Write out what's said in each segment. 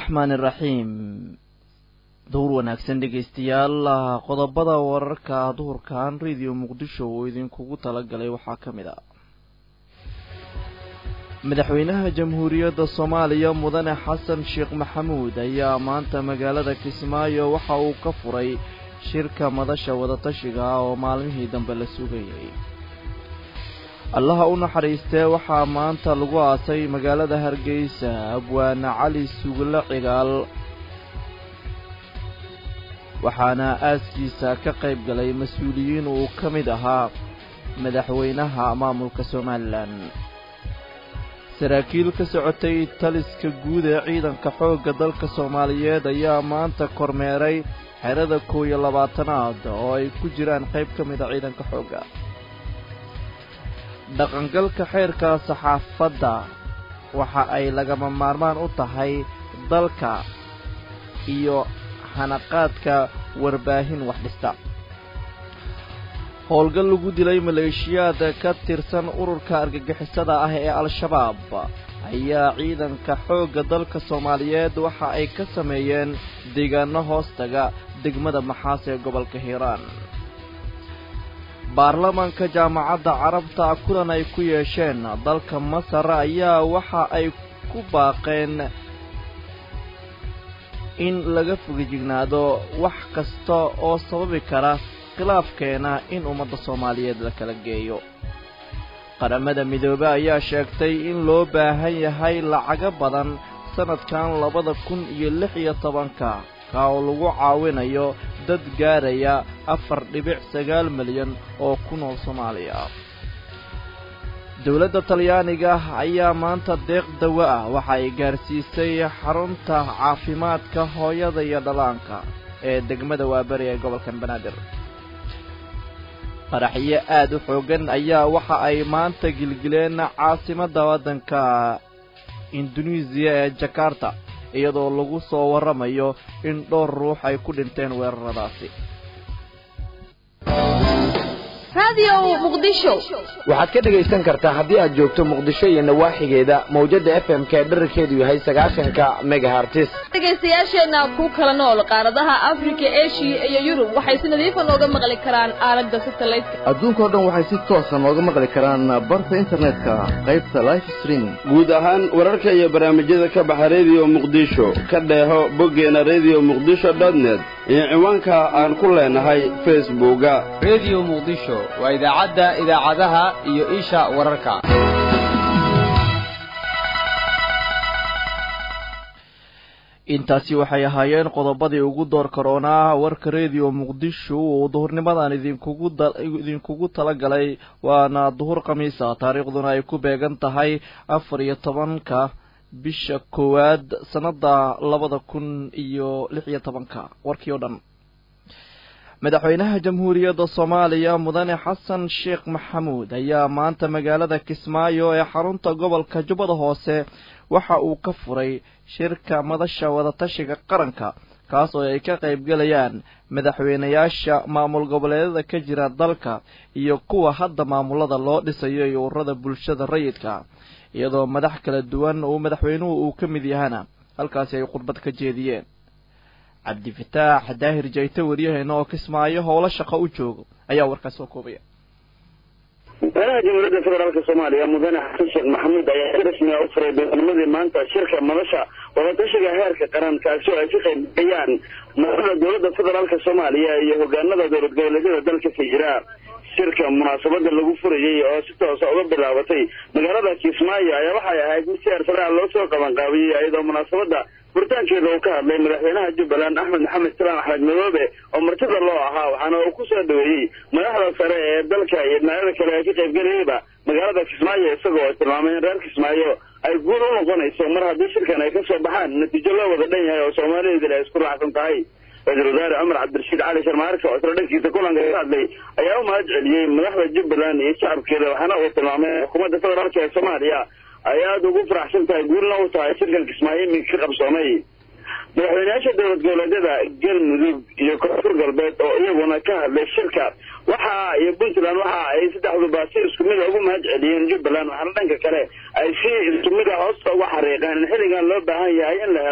الرحمن الرحيم دور wanaagsan dhageystayaal qodobada wararka duhurkan radio muqdisho oo idinkugu tala galay waxa kamid ah madaxweynaha jamhuuriyadda Soomaaliya mudane Xasan Sheekh Maxamuud ayaa maanta magaalada Kismaayo waxa uu ka furay shirka madasha wada tashiga oo maalmihii dambe la sugayay الله ونحريسته وحا مانتا لغو آسي مقالة هرقيسة أبوانا علي سوغلا عقال وحانا آسكيسا كقيب قلي مسؤوليين وكمدها مدحوينها أمام الكسومالان سراكيل كسعوتي تاليس كقودة عيدا كحوق دل كسوماليات أيا مانتا كورميري حيرادة كويا لباتناد وأي كجران قيب كمدا عيدا كحوقا dhaqangalka xeerka saxaafadda waxa ay lagama maarmaan u tahay dalka iyo hanaqaadka warbaahin wax dhista howlgal lagu dilay maleeshiyada ka tirsan ururka argagixisada ah ee al-shabaab ayaa ciidanka xoogga dalka Soomaaliyeed waxa ay ka sameeyeen deegaano hoostaga degmada Maxaas ee gobolka Hiiraan baarlamaanka jaamacadda carabta kulan ay ku yeesheen dalka Masar ayaa waxa ay ku baaqeen in laga fogajignaado wax kasta oo sababi kara khilaafkeena in ummadda Soomaaliyeed la kala geeyo qaramada midoobay ayaa sheegtay in loo baahan yahay lacag badan sanadkan 2016 oo lagu caawinayo dad gaaraya 4.9 milyan oo ku nool Soomaaliya dawladda Talyaaniga ayaa maanta deeq dawo ah waxa ay gaarsiisay xarunta caafimaadka hooyada iyo dhalaanka ee degmada Waabari ee gobolka Banaadir qaraxiye aad u xoogan ayaa waxa ay maanta gilgileen caasimadda waddanka Indonesia ee Jakarta iyadoo lagu soo waramayo in dhowr ruux ay ku dhinteen weeraradaasi radio muqdisho waxaad ka dhageysan kartaa haddii aad joogto muqdisho iyo nawaaxigeeda mawjada FM ka dhererkeedu yahay 90 megahertz dhageystayaasheena ku kala nool qaaradaha Afrika Asia iyo Yurub waxay si nadiif ah uga maqli karaan aalada satellite adduunka oo dhan waxay si toos ah uga maqli karaan barta internetka qaybta live streaming guud ahaan wararka iyo barnaamijyada ka baxa radio muqdisho ka dheeho bogeena radiomuqdisho.net iyo ciwaanka aan ku leenahay facebooka radio muqdisho waa idaacadaha iyo isha wararka intaasi waxay ahaayeen qodobadii ugu door corona warka radio muqdisho oo duhurnimadan idinkugu tala galay waana duhur khamiisa taariikhduna ay ku beegan tahay 14ka bisha koowaad sanada 2016 warkii oo dhan madaxweynaha jamhuuriyadda Soomaaliya mudane Xasan Sheekh Maxamuud ayaa maanta magaalada Kismaayo ee xarunta gobolka Jubbada Hoose waxa uu ka furay shirka madasha wada tashiga qaranka kaas oo ay ka qayb galayaan madaxweynayaasha maamul goboleedyada ka jira dalka iyo kuwa hadda maamulada loo dhisayo iyo ururada bulshada rayidka iyadoo madax kala duwan oo madaxweynuhu uu ka mid yahana halkaas ay khudbad ka jeediyeen عبد الفتاح داهر جيته وريهنا وكسمايه howlo shaqo u joogo ayaa warkaas soo koobaya jamhuuriyadda federaalka Soomaaliya mudane Xasan Sheekh Maxamuud ayaa rasmi ah u furay barnaamijka maanta shirka madasha wada tashiga heerka qaranka oo ay ka qaybgalayaan madaxda dawladda federaalka Soomaaliya iyo hogaanada dawlad goboleedyada dalka ka jira shirka munaasabada lagu furayay oo si toos ah uga bilaabatay magaalada Kismaayo ayaa waxay ahayd mid si heersare loo soo qaban qaabiyay iyadoo munaasabada furitaankeeda uu ka hadlay madaxweynaha Jubbaland Axmed Maxamed Salaam Axmed Madoobe oo martida loo ahaa waxaana uu ku soo dhaweeyay madaxda sare ee dalka iyo dhinacyada kale ee ka qaybgalayba magaalada Kismaayo isagoo tilmaamay reer Kismaayo ay guul u noqonayso mar haddii shirkan ay ka soo baxaan natiijo loo wada dhan yahay oo Soomaaliyeed ay isku raacsan tahay wasiir wasaare Umar Cabdirashiid Cali Sharmaarka oo dhankiisa kulanka ka hadlay ayaa u mahad celiyay madaxda Jubbaland iyo shacabkeeda waxaana uu tilmaamay xukuumadda federaalka ee Soomaaliya ayaa ugu faraxsan tahay guulna u tahay shirkan Kismaayo mid ka qabsoomay madaxweynayaasha dawlad goboleedyada Galmudug iyo Koonfur Galbeed oo iyaguna ka hadlay shirka waxa iyo Puntland waxa ay saddexduba si isku mid ah ugu mahad celiyeen Jubbaland waxaana dhanka kale ay si isku mid ah hoos uga xariiqeen xilligan loo baahan yahay in la helo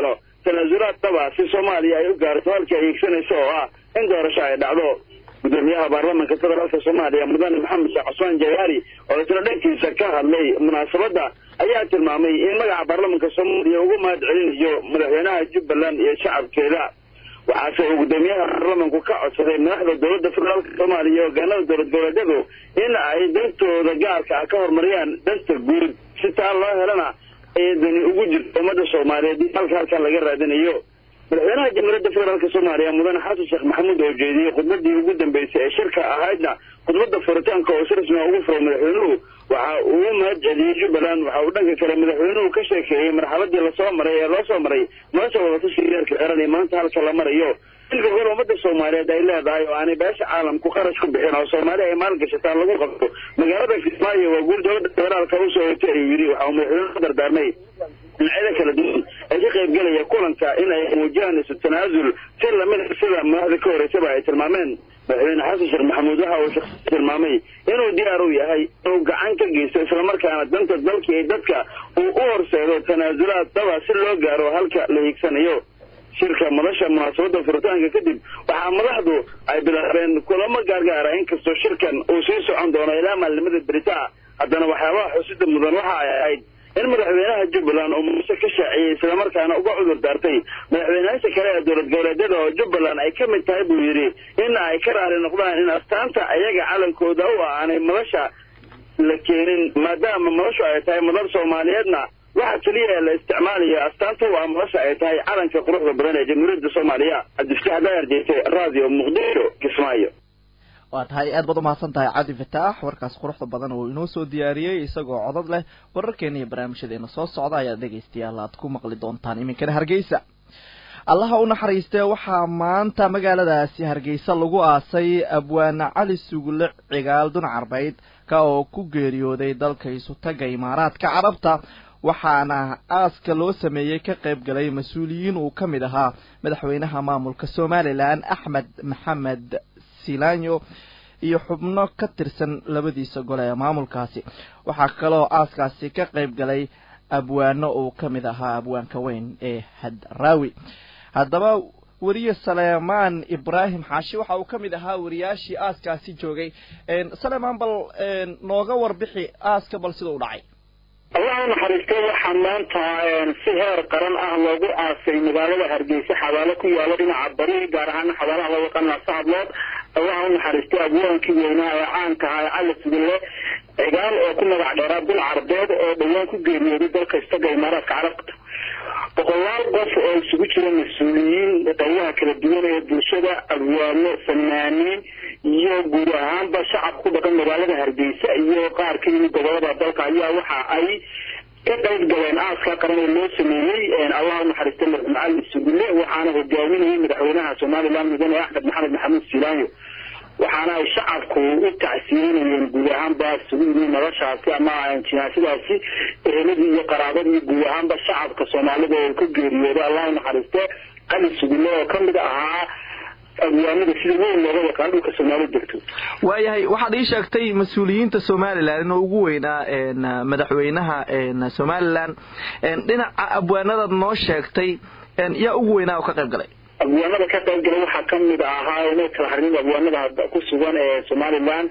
tanaasulaad dhaba si soomaaliya ay u gaarto halkii ay higsanayso oo ah in doorasho ay dhacdo gudoomiyaha baarlamaanka federaalka soomaaliya mudane maxamed sheekh cusmaan jawaari oo isla dhankiisa ka hadlay munaasabadda ayaa tilmaamay in magaca baarlamaanka soomaaliya ugu mahad celinayo madaxweynaha jubbaland iyo shacabkeeda waxaase uu gudoomiyaha baarlamaanku ka codsaday madaxda dowladda federaalka soomaaliya iyo hogaanada dowlad goboleedyadu in ay dantooda gaarka ah ka horumariyaan danta guud si taa loo helana ay dani ugu jirto ummadda soomaaliyeed halkan laga raadinayo madaxweynaha jamhuuriyadda federaalka soomaaliya mudane xasan sheekh maxamuud oo jeediyey khudbadii ugu dambeysay ee shirka ahaydna khudbadda furitaanka oo si rasmi ugu furay madaxweynuhu waxa uu mahad celiyey jubbaland waxa uu dhanka kale madaxweynuhu ka sheekeeyey marxaladii lasoo maray ee loo soo maray nolosha wadatashiga heerka qaran ee maanta halka la marayo ilka gol ummadda soomaaliyeed ay leedahay oo aanay beesha caalamku qarash ku bixin oo soomaaliya ay maalgashataan lagu qabto magaalada kismaayo waa guul dowladda federaalka usoo hotay ayuu yidhi waxa uu madaxweynuhu dardaarmay dhinacyada kala duwan ay ka qaybgelaya kulanka in ay muujiyaan isu tanaasul si lamid sida madaxda ka horeysaba ay tilmaameen madaxweyne xasan sheekh maxamuud waxa uu shakhsi tilmaamay inuu diyaar u yahay inuu gacan ka geysto islamarkaana danta dalka iyo dadka uu u horseedo tanaasulaad dhaba si loo gaaro halka la hiigsanayo shirka madasha munaasabadda furitaanka kadib waxaa madaxdu ay bilaabeen kulamo gaargaara inkastoo shirkan uu sii socon doono ilaa maalimada beritaa haddana waxyaabaha xusida mudan waxa ay ahayd in madaxweynaha jubbaland uu muuse ka shaaciyey islamarkaana uga cudur daartay madaxweynayaasha kale ee dowlad goboleedyada oo jubbaland ay ka mid tahay buu yidhi in ay ka raali noqdaan in astaanta ayaga calankooda u aanay madasha la keenin maadaama madashu ay tahay madal soomaaliyeedna waxa keliya la isticmaalayo astaanta waa madasha ay tahay calanka quruxda badan ee jamhuuriyadda soomaaliya cabdifataax daayar jeete radio muqdisho kismaayo waa tahay aad baad umahadsan tahay cabdi fataax warkaas quruxda badan oo inoo soo diyaariyey isagoo codad leh wararkeena iyo barnaamijyadeena soo socda ayaa dhegaystayaal aad ku maqli doontaan iminkana hargeysa allaha u naxariistee waxaa maanta magaaladaasi hargeysa lagu aasay abwaane cali sugulle cigaal dun carbeyd ka oo ku geeriyooday dalka isutaga imaaraadka carabta waxaana aaska loo sameeyey ka qayb galay mas-uuliyiin uu ka mid ahaa madaxweynaha maamulka somalilan axmed maxamed silanyo iyo xubno ka tirsan labadiisa gole ee maamulkaasi waxaa kaloo aaskaasi ka qayb galay abwaano uu ka mid ahaa abwaanka weyn ee hadraawi haddaba weriye saleemaan ibraahim xaashi waxa uu ka mid ahaa wariyaashii aaskaasi joogay saleemaan bal nooga warbixi aaska bal sida u dhacay allah u naxariistay waxaa maanta si heer qaran ah loogu aasay magaalada hargeysa xabaalo ku yaalo dhinaca bari gaar ahaan xabaalaha loo yaqaana sacadlood allah u naxariistay abwaankii weynaa ee caanka ahaa cali sugulle cigaal oo ku magac dheeraa dul carbeed oo dhawaan ku geeriyooday dalka istaga imaaraadka carabta boqolaal qof oo isugu jira mas-uuliyiin qaybaha kala duwan ee bulshada abwaano fanaaniin iyo guud ahaanba shacab ku dhaqan magaalada hargeysa iyo qaar ka yimid gobolada dalka ayaa waxa ay ka qayb galeen aaska qaran ee loo sameeyey allah u naxariistay madaxweyne cali sugulle waxaana hogaaminayay madaxweynaha somaliland mudane axmed maxamed maxamuud silaanyo waxaana ay shacabku u tacsiinayeen guud ahaanba isugu yimid noloshaasi ama jinaasadaasi eheladii iyo qaraabadii guud ahaanba shacabka soomaalida oo ka geeriyooday allah u naxariistay cali sugulle oo ka mid ahaa abwaanada sida weyn looga yaqaan dhulka soomaalida degto waayahay waxaad ii sheegtay mas-uuliyiinta somalilan inuu ugu weynaa madaxweynaha somalilan dhinaca abwaanadaad noo sheegtay yaa ugu weynaa oo ka qayb galay abwaanada ka qayb galay waxaa kamid ahaa inay kala xariireen abwaanada ku sugan ee somaliland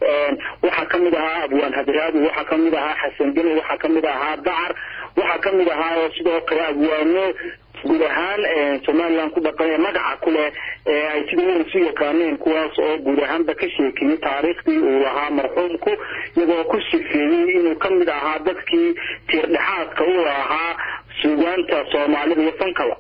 waxaa kamid ahaa abwaan hadraawi waxaa kamid ahaa xasan geli waxaa kamid ahaa dacar waxaa kamid ahaa sidoo kale abwaano guud ahaan somaliland ku dhaqan ee magaca ku leh ay sida weyn isu yaqaaneen kuwaas oo guud ahaanba ka sheekeeyey taariikhdii uu lahaa marxuumku iyagoo ku sifeeyey inuu ka mid ahaa dadkii tiirdhexaadka u ahaa suugaanta soomaalida iyo fankaba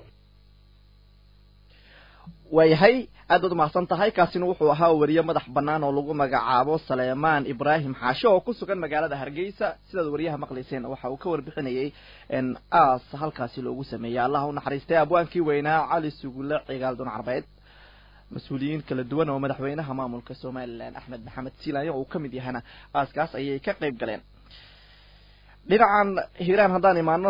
waayahay aad baad umahadsan tahay kaasina wuxuu ahaa weriye madax bannaan oo lagu magacaabo saleemaan ibraahim xaashe oo ku sugan magaalada hargeysa sidaad wariyaha maqlayseen waxa uu ka warbixinayay aas halkaasi loogu sameeyey allah u naxariistay abwaankii weynaa cali sugulle cigaal dun carbeed mas-uuliyiin kala duwan oo madaxweynaha maamulka somalilan axmed maxamed silaanyo uu ka mid yahana aaskaas ayay ka qayb galeen dhinacan hiiraan haddaan imaano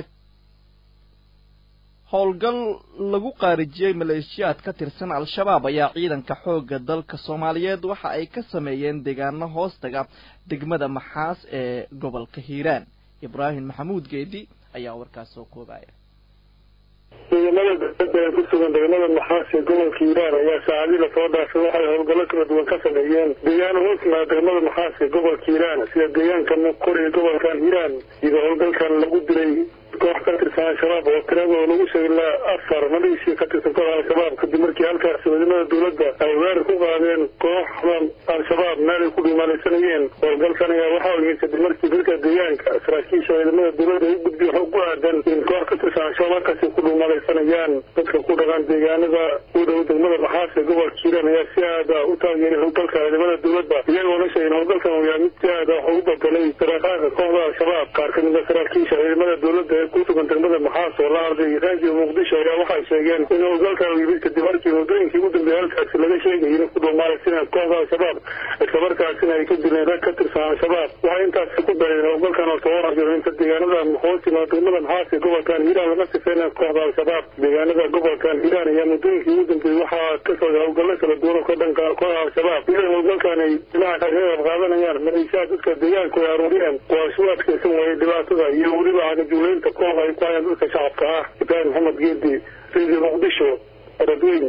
howlgal lagu qaarijiyey maleeshiyaad ka tirsan al-shabaab ayaa ciidanka xoogga dalka soomaaliyeed waxa ay ka sameeyeen deegaano hoostaga degmada maxaas ee gobolka hiiraan ibraahim maxamuud geedi ayaa warkaas soo koobaya ciidamada dowladda ee ku sugan degmada maxaasi gobolka hiiraan ayaa saacadii lasoo dhaafay waxay howlgallo kala duwan ka sameeyeen deegaano hoos yimaada degmada maxaasi gobolka hiiraan sida deegaanka muqor iyo gobolkan hiiraan iyadoo howlgalkan lagu dilay koox ka tirsan al-shabaab oo tiradooda lagu sheegay ilaa 4 maleeshiya ka tirsan kooxda al-shabaab kadib markii halkaasi ciidamada dowladda ay weerar ku qaadeen kooxda al-shabaab meel ay ku dhumaalaysanayeen howlgalkan ayaa waxaa yimid kadib markii dadka deegaanka saraakiisha ciidamada dowladda ay gudbiyeen xog ku aadan in koox ka tirsan al-shabaab halkaasi ku dhumaalaysanayaan dadka ku dhaqan deegaanada u dhow degmada maxaasi gobolka hiiraan ayaa si aada u taageeray howlgalka ciidamada dowladda iyagoo la sheegay in howlgalkan uu yahay mid si aada wax ugu bedelay saraakiisha kooxda al-shabaab qaar ka mid a saraakiisha ciidamada dowladda ku sugan degmada maxaas oo la hadlay raadiyo muqdisho ayaa waxay sheegeen in howlgalkan uu yimid kadib markii wadooyinkii ugu dambeeyay halkaasi laga sheegayay in ku dhumaalaysanayaan kooxda al-shabaab islamarkaasina ay ka dileen rag ka tirsan al-shabaab waxay intaasi ku dareen howlgalkan oo soo horjiro inta deegaanada hoos yimaada degmada maxaas ee gobolkan hiiraan laga sifeynaya kooxda al-shabaab deegaanada gobolkan hiiraan ayaa muddooyinkii ugu dambeeyey waxaa ka socday howlgallo kala duwan oo ka dhanka kooxda al-shabaab iyadoo howlgalkan ay dhinaca kaga qayb qaadanayaan maleeshiyaha dadka deegaanku ay aruuriyeen waa isu adkaysan waayay dhibaatada iyo weliba cagajuulaynta kooxda ay ku hayaan dadka shacabka ah ibraahim maxamed geedi radio muqdisho radweyn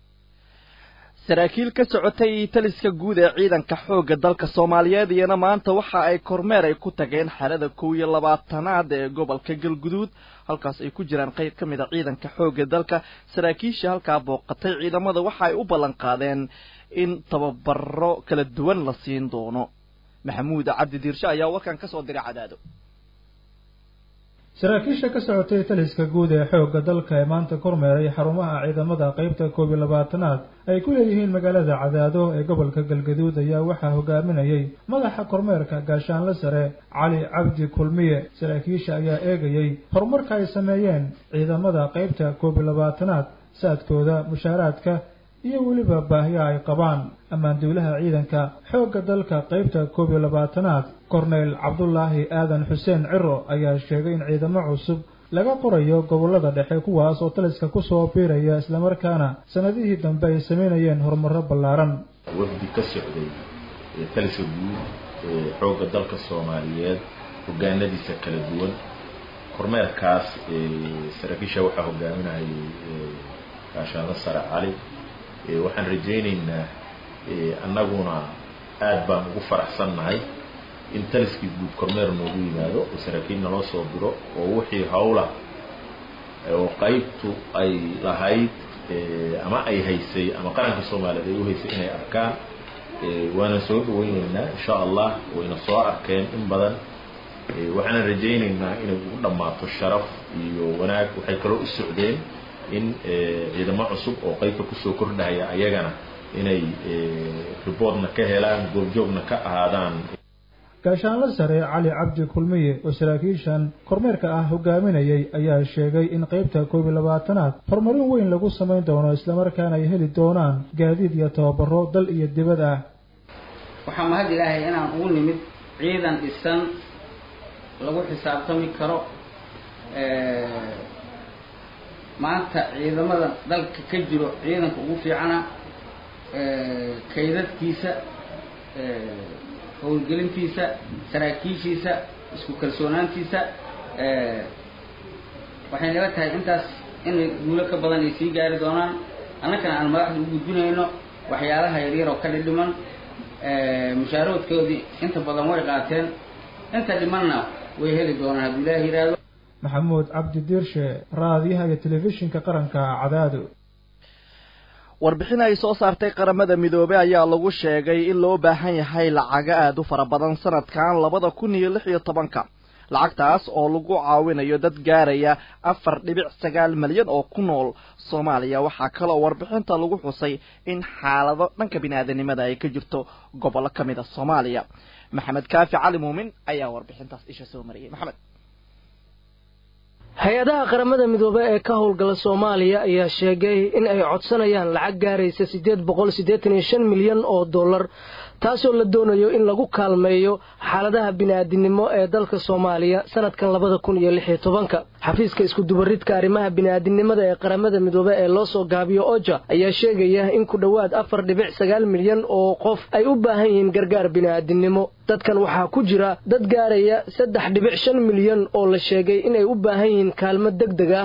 saraakiil ka socotay taliska guud ee ciidanka xoogga dalka Soomaaliyeed iyana maanta waxa ay kormeer ay ku tageen xarada 22aad ee gobolka Galguduud halkaas ay ku jiraan qayb ka mid ah ciidanka xoogga dalka saraakiisha halka booqatay ciidamada waxa ay u ballan qaadeen in tababaro kala duwan la siin doono maxamuud cabdi diirshe ayaa warkan ka soo diray Cadaado saraakiisha ka socotay taliska guud ee xoogga dalka ee maanta kormeeray xarumaha ciidamada qaybta 22aad ay ku leeyihiin magaalada Cadaado ee gobolka Galgaduud ayaa waxaa hogaaminayay madaxa kormeerka gaashaanle sare Cali Cabdi Kulmiye saraakiisha ayaa eegayay horumarka ay sameeyeen ciidamada qaybta 22aad saadkooda mushaaraadka iyo weliba baahiyaha ay qabaan ammaan dawlaha ciidanka xoogga dalka qaybta 22aad Korneyl Cabdullaahi Aadan Xuseen Ciro ayaa sheegay in ciidamo cusub laga qorayo gobolada dhexe kuwaas oo taliska ku soo biiraya isla markaana sanadihii dambe ay sameynayeen horumaro ballaaran wafdi ka socday taliska guud xoogga dalka Soomaaliyeed hogaanadiisa kala duwan kormeerkaas saraakiisha waxa hogaaminayay gaashaanle sare Cali waxaan rajaynaynaa annaguna aad baan ugu faraxsannahay in taliskii guud kormeer noogu yimaado oo saraakiil naloo soo diro oo wixii hawla oo qaybtu ay lahayd ama ay haysay ama qaranka Soomaaliyeed ay u haysay inay arkaan waana soo dhawaynaynaa insha Allah wayna soo arkeen in badan waxaan rajaynaynaa inay ugu dhamaato sharaf iyo wanaag waxay kaloo u socdeen in ciidamo cusub oo qaybta ku soo kordhaya ayagana inay riboodna ka helaan goobjoogna ka ahaadaan gaashaanle sare Cali Cabdi Kulmiye oo saraakiishan kormeerka ah hogaaminayay ayaa sheegay in qaybta 22aad horumarin weyn lagu sameyn doono isla markaana ay heli doonaan gaadiid iyo tababaro dal iyo dibad ah waxaan mahad ilaahay inaan ugu nimid ciidan dhisan lagu xisaabtami karo maanta ciidamada dalka ka jiro ciidanka ugu fiicana kaydadkiisa howlgelintiisa saraakiishiisa isku kalsoonaantiisa waxay naga tahay intaas inay guulo ka badan ay sii gaari doonaan annagana aan madaxda u gudbinayno waxyaalaha yaryar oo ka dhiman mushaaroodkoodii inta badan way qaateen inta dhimanna way heli doonaan hadduu ilaahi yidhaahdo maxamuud cabdi diirshe raadiyaha iyo telefishinka qaranka Cadaado warbixin ay soo saartay qaramada midoobay ayaa lagu sheegay in loo baahan yahay lacag aad u fara badan sanadkan 2016 lacagtaas oo lagu caawinayo dad gaaraya 4.9 milyan oo ku nool Soomaaliya waxa kale oo warbixinta lagu xusay in xaalado dhanka bini'aadanimada ay ka jirto gobollo kamid ah Soomaaliya maxamed kaafi cali muumin ayaa warbixintaas isha soo mariyay maxamed hay-adaha qaramada midoobay ee ka howlgala Soomaaliya ayaa sheegay in ay codsanayaan lacag gaaraysa 885 milyan oo dollar taasoo la doonayo in lagu kaalmeeyo xaaladaha bini'aadanimo ee dalka Soomaaliya sanadkan 2016 xafiiska isku dubaridka arrimaha bini'aadanimada ee qaramada midoobay ee loo soo gaabiyo OCHA ayaa sheegaya in ku dhawaad 4.9 milyan oo qof ay u baahan yihiin gargaar bini'aadanimo dadkan waxaa ku jira dad gaaraya 3.5 milyan oo la sheegay in ay u baahan yihiin kaalmo degdeg ah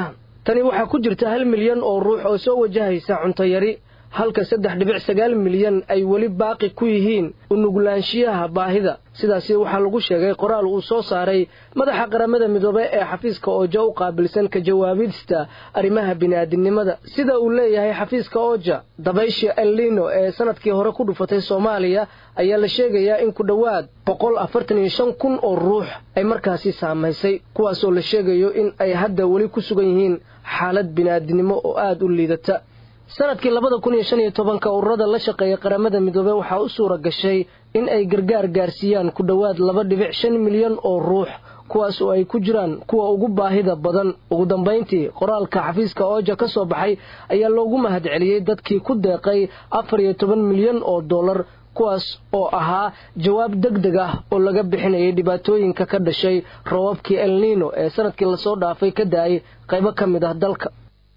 tani waxaa ku jirta 1 milyan oo ruux oo soo wajahaysa cunto yari halka 3.9 milyan ay weli baaqi ku yihiin u nuglaanshiyaha baahida sidaas waxaa lagu sheegay qoraal uu soo saaray madaxa qaramada midoobay ee xafiiska OJA u qaabilsan ka jawaabista arrimaha bini'aadanimada sida uu leeyahay xafiiska OJA dabaysha El Niño ee sanadkii hore ku dhufatay Soomaaliya ayaa la sheegayaa in ku dhawaad 145,000 oo ruux ay markaasi saameysay kuwaas oo la sheegayo in ay hadda weli ku sugan yihiin xaalad bini'aadanimo oo aad u liidata sanadkii 2015 ururada la shaqeeya qaramada midoobay waxa uu suura gashay in ay gargaar gaarsiiyaan ku dhawaad 2.5 milyan oo ruux kuwaas oo ay ku jiraan kuwa ugu baahida badan ugu dambeyntii qoraalka xafiiska OJA ka soo baxay ayaa loogu mahadceliyay dadkii ku deeqay 14 milyan oo dollar kuwaas oo ahaa jawaab degdeg ah oo laga bixinayay dhibaatooyinka ka dhashay roobabkii El Niño ee sanadkii la soo dhaafay ka daayay qaybo ka mid ah dalka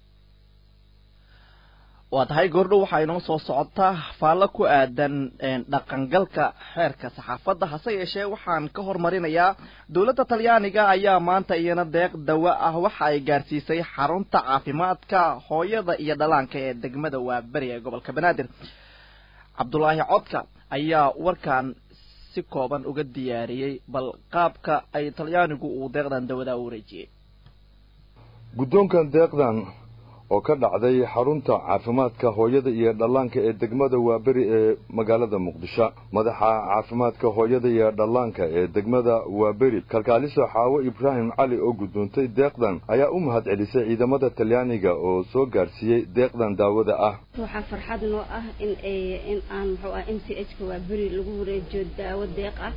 وهاي قردو waxay noo soo socotaa faalo ku aadan dhaqangalka xeerka saxaafadda hase yeeshee waxaan ka hormarinayaa dawladda Talyaaniga ayaa maanta iyana deeq dawo ah waxa ay gaarsiisay xarunta caafimaadka hooyada iyo dhalaanka ee degmada Waabari ee gobolka Banaadir Cabdullaahi Codka ayaa warkan si kooban uga diyaariyay bal qaabka ay Talyaanigu uu deeqdan dawada u wareejiyay guddoonkan deeqdan oo ka dhacday xarunta caafimaadka hooyada iyo dhallaanka ee degmada Waabari ee magaalada Muqdisho madaxa caafimaadka hooyada iyo dhallaanka ee degmada Waabari kalkaaliso Xaawo Ibrahim Cali oo gudoontay deeqdan ayaa u mahadcelisay ciidamada Talyaaniga oo soo gaarsiiyay deeqdan daawada ah waxa farxad noo ah in aan MCH ka Waabari lagu wareejiyo daawo deeq ah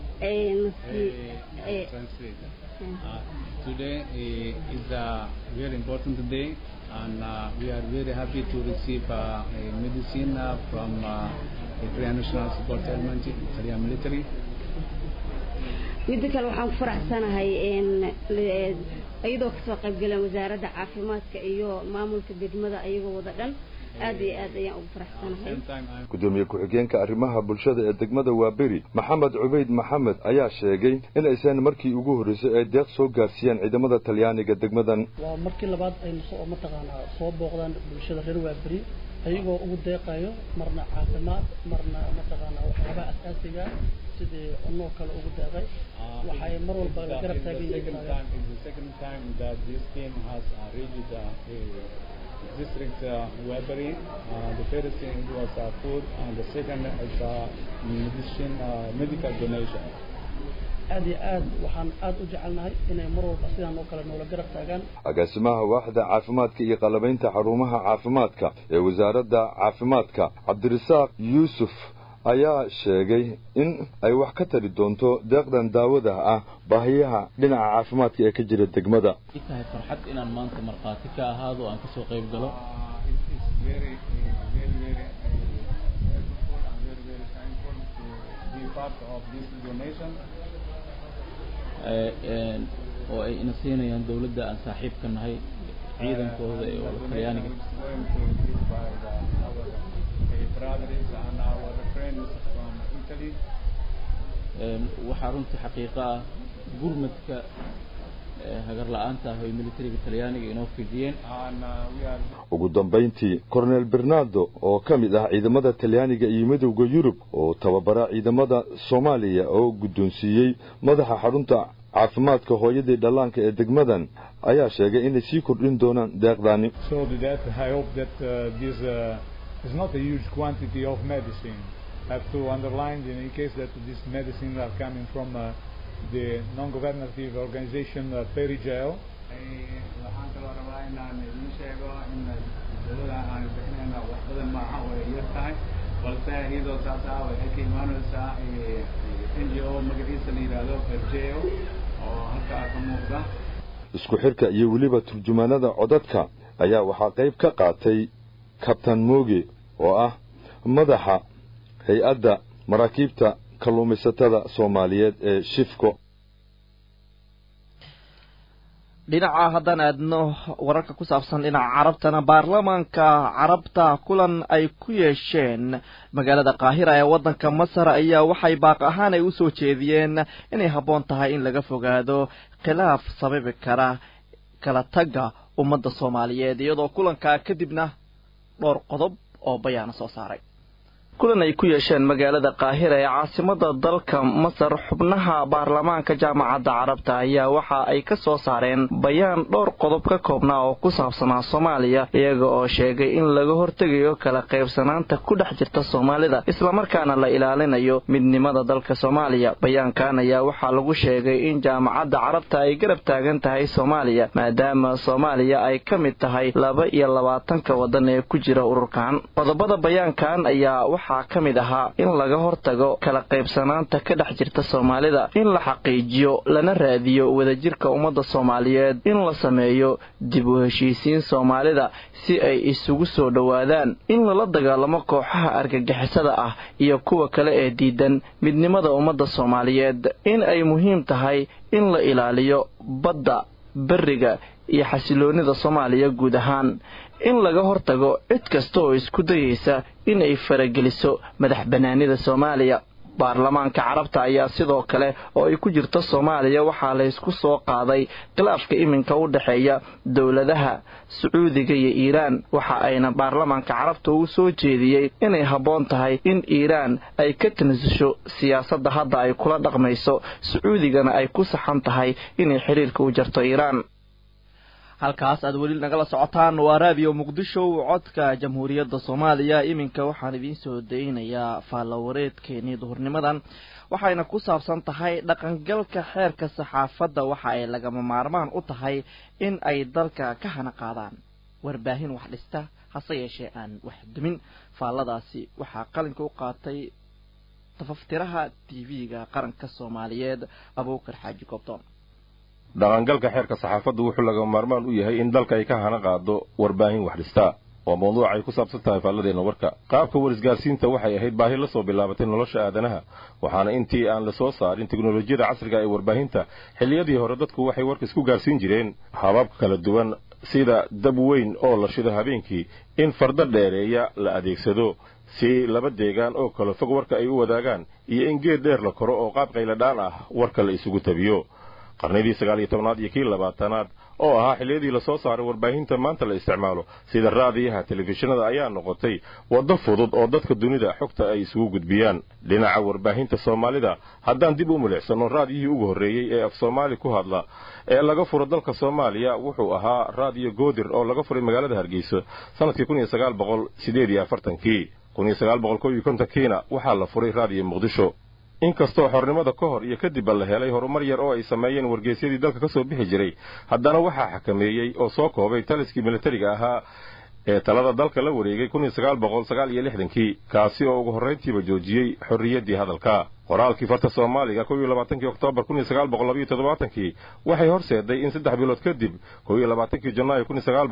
today is a very important day and we are very happy to receive a medicine from the Korean National Support Element Korean military. midda kale waxaan ku faraxsanahay ayadoo ka soo qayb galeen wasaaradda caafimaadka iyo maamulka degmada ayagoo wada dhan aad iyo aad ayaan ugu faraxsanahay gudoomiye ku-xigeenka arrimaha bulshada ee degmada Waabari Maxamed Cubayd Maxamed ayaa sheegay in aysan markii ugu horeysay ay deeq soo gaarsiiyeen ciidamada Talyaaniga degmadan waa markii labaad ay soo booqdaan bulshada reer Waabari ayagoo ugu deeqayo marna caafimaad marna waxyaabaha asaasiga sidii cunno kale ugu deeqay waxay mar walba la garab taagan yihiin the second time that this team has reached district Waabari. The first thing was food and the second is medicine, medical donation. aad waxaan aad u jecelnahay inay mar walba sidaan oo kale noola garab taagaan agaasimaha waaxda caafimaadka iyo qalabaynta xarumaha caafimaadka ee wasaaradda caafimaadka Cabdirasaaq Yuusuf ayaa sheegay in ay wax ka tari doonto deeqdan daawada ah baahiyaha dhinaca caafimaadka ee ka jira degmada intahay farxad inaan maanta marqaati ka ahaado aan ka soo qayb galo oo ay ina siinayaan dawladda aan saaxiibka nahay ciidankooda ee Talyaaniga waxaa runtii xaqiiqo ah gurmadka hagar la'aanta ah ee militariga Talyaaniga inoo fidiyeen ugu dambeyntii Colonel Bernardo oo ka mid ah ciidamada Talyaaniga iyo midowga Yurub oo tababara ciidamada Soomaaliya oo guddoonsiiyay madaxa xarunta caafimaadka hooyada dhallaanka ee degmadan ayaa sheegay in ay sii kordhin doonaan deeqdaani so that I hope that this is not a huge quantity of medicine. I have to underline in case that these medicines are coming from the non-governative organization Perigel. isku xirka iyo waliba turjumaanada codadka ayaa waxaa qayb ka qaatay Captain Moge oo ah madaxa hay'adda maraakiibta kalluumaysatada Soomaaliyeed ee Shifco dhinaca haddana aadno wararka ku saabsan dhinaca carabtana baarlamaanka carabta kulan ay ku yeesheen magaalada Qaahira ee wadanka Masar ayaa waxay baaq ahaan ay u soo jeediyeen inay habboon tahay in laga fogaado khilaaf sababi kara kala taga ummadda soomaaliyeed iyadoo kulankaa kadibna dhowr qodob oo bayaana soo saaray kulan ay ku yeesheen magaalada qaahira ee caasimada dalka masar xubnaha baarlamaanka jaamacadda carabta ayaa waxa ay ka soo saareen bayaan dhowr qodob ka koobnaa oo ku saabsanaa soomaaliya iyaga oo sheegay in laga hortegayo kala qaybsanaanta ku dhex jirta soomaalida islamarkaana la ilaalinayo midnimada dalka soomaaliya bayaankan ayaa waxaa lagu sheegay in jaamacadda carabta ay garab taagan tahay soomaaliya maadaama soomaaliya ay ka mid tahay 22 waddan ee ku jira ururkan qodobada bayaankan ayaa waxaa ka mid ahaa in laga hortago kala qaybsanaanta ka dhex jirta soomaalida in la xaqiijiyo lana raadiyo wadajirka ummadda soomaaliyeed in la sameeyo dib u heshiisiin soomaalida si ay isugu soo dhowaadaan in lala dagaalamo kooxaha argagixisada ah iyo kuwa kale ee diidan midnimada ummadda soomaaliyeed in ay muhiim tahay in la ilaaliyo badda bariga iyo xasiloonida Soomaaliya guud ahaan in laga hortago cid kasta oo isku dayaysa in ay farageliso madax banaanida Soomaaliya baarlamaanka carabta ayaa sidoo kale oo ay ku jirto Soomaaliya waxa la isku soo qaaday khilaafka iminka u dhaxeeya dawladaha Sacuudiga iyo Iiraan waxa ayna baarlamaanka carabta u soo jeediyay inay haboon tahay in Iiraan ay ka tanaasusho siyaasadda hadda ay kula dhaqmayso Sacuudigana ay ku saxan tahay inay xiriirka u jarto Iiraan halkaas aad weli nagala socotaan waa raadiyo muqdisho codka jamhuuriyadda Soomaaliya iminka waxaan idin soo daynayaa faalawareedkeenii duhurnimadan waxayna ku saabsan tahay dhaqangalka xeerka saxaafadda waxa ay lagama maarmaan u tahay in ay dalka ka hana qaadaan warbaahin wax dhista hase yeeshee aan wax dumin faaladaasi waxaa qalinka u qaatay tafaftiraha TV-ga qaranka Soomaaliyeed Abuukar Xaaji Koobtoon dhaqangalka xeerka saxaafaddu wuxuu laga maarmaan u yahay in dalka ay ka hana qaado warbaahin wax dhista waa mowduuc ay ku saabsan tahay faalladeena warka qaabka warisgaarsiinta waxay ahayd baahi la soo bilaabatay nolosha aadanaha waxaana intii aan la soo saarin tiknoolajiyada casriga ee warbaahinta xilliyadii hore dadku waxay warka isku gaarsiin jireen habab kala duwan sida dab weyn oo la shido habeenkii in farda dheereeya la adeegsado si laba deegaan oo kala fog warka ay u wadaagaan iyo in geed dheer la koro oo qaab qayladhaan ah warka la isugu tabiyo qarnidii 19aad iyo kii 20aad oo ahaa xilliyadii la soo saaray warbaahinta maanta la isticmaalo sida raadiyaha telefishinada ayaa noqotay wado fudud oo dadka dunida xogta ay isugu gudbiyaan dhinaca warbaahinta Soomaalida haddaan dib u milicsano raadiyihii ugu horeeyay ee af Soomaali ku hadla ee laga furo dalka Soomaaliya wuxuu ahaa raadiyo Goodir oo laga furay magaalada Hargeysa sanadkii 1948 1951kiina waxaa la furay raadiyo Muqdisho inkastoo xornimada ka hor iyo kadib la helay horumar yar oo ay sameeyeen wargeysyadii dalka ka soo bixi jiray haddana waxaa xakameeyay oo soo koobay taliskii militariga ahaa ee talada dalka la wareegay 1969 kaasi oo ugu horreyntiiba joojiyay xorriyadii hadalka qoraalkii farta Soomaaliga 22 Oktoobar 1972 waxay horseeday in 3 bilood kadib 22 Janaayo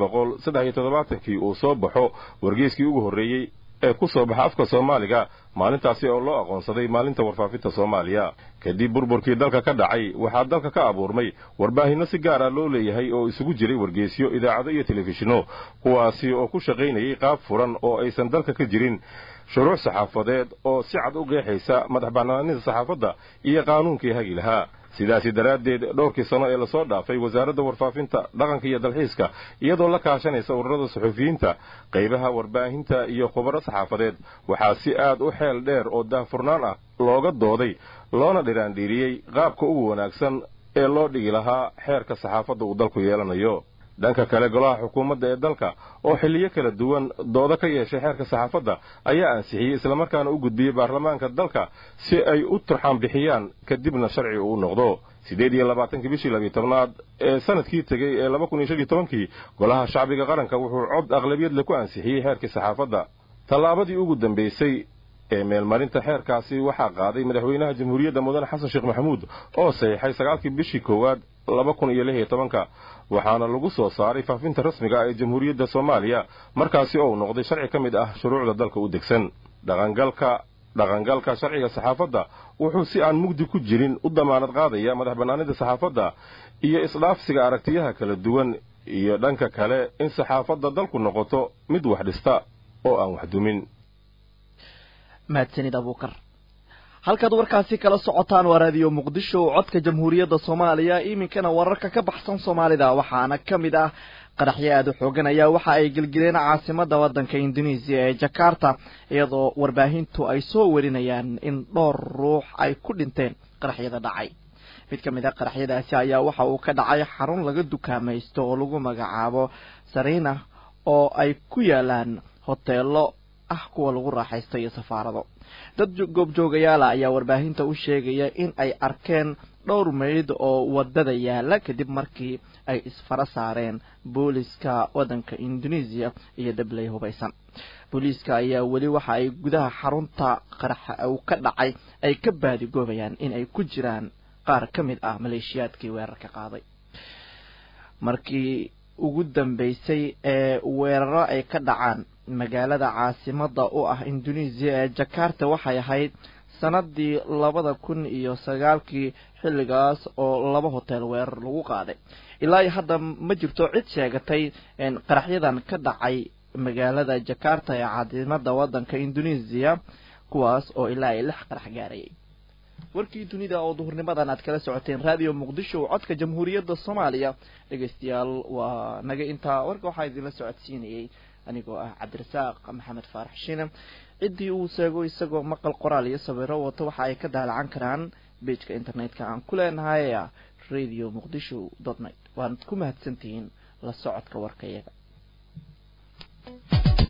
1973 uu soo baxo wargeyskii ugu horreeyay ee ku soo baxa afka Soomaaliga maalintaasi oo loo aqoonsaday maalinta warfaafinta Soomaaliya kadib burburkii dalka ka dhacay waxaa dalka ka abuurmay warbaahinno si gaar ah loo leeyahay oo isugu jiray wargeysyo idaacado iyo telefishino kuwaasi oo ku shaqaynayay qaab furan oo aysan dalka ka jirin shuruuc saxaafadeed oo si cad u qeexaysa madax bannaanida saxaafadda iyo qaanuunkii hagi lahaa sidaasi daraaddeed dhowrkii sano ee la soo dhaafay wasaaradda warfaafinta dhaqanka iyo dalxiiska iyadoo la kaashanaysa ururada suxufiyiinta qaybaha warbaahinta iyo khubaro saxaafadeed waxaa si aad u xeel dheer oo daahfurnaan ah looga dooday loona dhiraandhiiriyey qaabka ugu wanaagsan ee loo dhigi lahaa xeerka saxaafadda uu dalku yeelanayo dhanka kale golaha xukuumadda ee dalka oo xilliyo kala duwan dooda ka yeeshay xeerka saxaafadda ayaa ansixiyey islamarkaana u gudbiyey baarlamaanka dalka si ay u turxaan bixiyaan kadibna sharci uu noqdo 28 bishii 12aad ee sanadkii tagay ee 2015 golaha shacbiga qaranka wuxuu cod aqlabiyad leh ku ansixiyey xeerka saxaafadda tallaabadii ugu dambeysay ee meelmarinta xeerkaasi waxaa qaaday madaxweynaha jamhuuriyadda mudane xasan sheekh maxamuud oo saxiixay 9 bishii koowaad 2016 waxaana lagu soo saaray faafinta rasmiga ah ee jamhuuriyadda Soomaaliya markaasi oo noqday sharci ka mid ah shuruucda dalka u degsan dhaqangalka sharciga saxaafadda wuxuu si aan mugdi ku jirin u damaanad qaadaya madax bannaanida saxaafadda iyo isdhaafsiga aragtiyaha kala duwan iyo dhanka kale in saxaafadda dalku noqoto mid wax dhista oo aan wax dumin mahadsanid Abuukar halkaad warkaasi kala socotaan waa raadiyo muqdisho codka jamhuuriyadda Soomaaliya iminkana wararka ka baxsan Soomaalida waxaana kamid ah qaraxyo aad u xoogan ayaa waxa ay gelgeleen caasimada waddanka Indonesia ee Jakarta iyadoo warbaahintu ay soo warinayaan in dhowr ruux ay ku dhinteen qaraxyada dhacay mid ka mid ah qaraxyadaasi ayaa waxa uu ka dhacay xarun laga dukaamaysto oo lagu magacaabo Sarina oo ay ku yaalaan hoteelo ah kuwa lagu raaxaysto iyo safaarado dad goobjoogayaal ayaa warbaahinta u sheegaya in ay arkeen dhowr meyd oo wadada yaala kadib markii ay isfara saareen booliska waddanka Indonesia iyo dablay hubaysan booliska ayaa wali waxa ay gudaha xarunta qaraxa uu ka dhacay ay ka baadigoobayaan in ay ku jiraan qaar ka mid ah maleeshiyaadkii weerarka qaaday markii ugu dambeysay ee weeraro ay ka dhacaan magaalada caasimada u ah Indonesia ee Jakarta waxay ahayd sanadii 2009 xilligaas oo 2 hotel weerar lagu qaaday ilaa hadda ma jirto cid sheegatay in qaraxyadan ka dhacay magaalada Jakarta ee caasimada waddanka Indonesia kuwaas oo ilaa 6 qarax gaaray warkii dunida oo duhurnimadan aad kala socoteen radio Muqdisho codka jamhuuriyadda Soomaaliya dhageystayaal waa naga inta warka waxa idin la socodsiinayay anigoo ah Cabdirasaaq Maxamed Faarax Shiina cidii uu sheego isagoo maqal qoraal iyo sawiro wato waxa ay ka daalan karaan page-ka internetka aan ku leenahay radio muqdisho.net waan ku mahadsantihiin la socodka warkayaga